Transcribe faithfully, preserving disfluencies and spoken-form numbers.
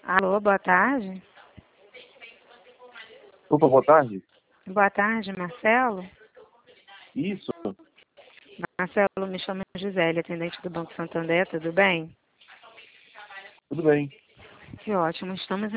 Alô, boa tarde. Opa, boa tarde. Boa tarde, Marcelo. Isso. Marcelo, me chamo Gisele, atendente do Banco Santander, tudo bem? Tudo bem. Que ótimo, estamos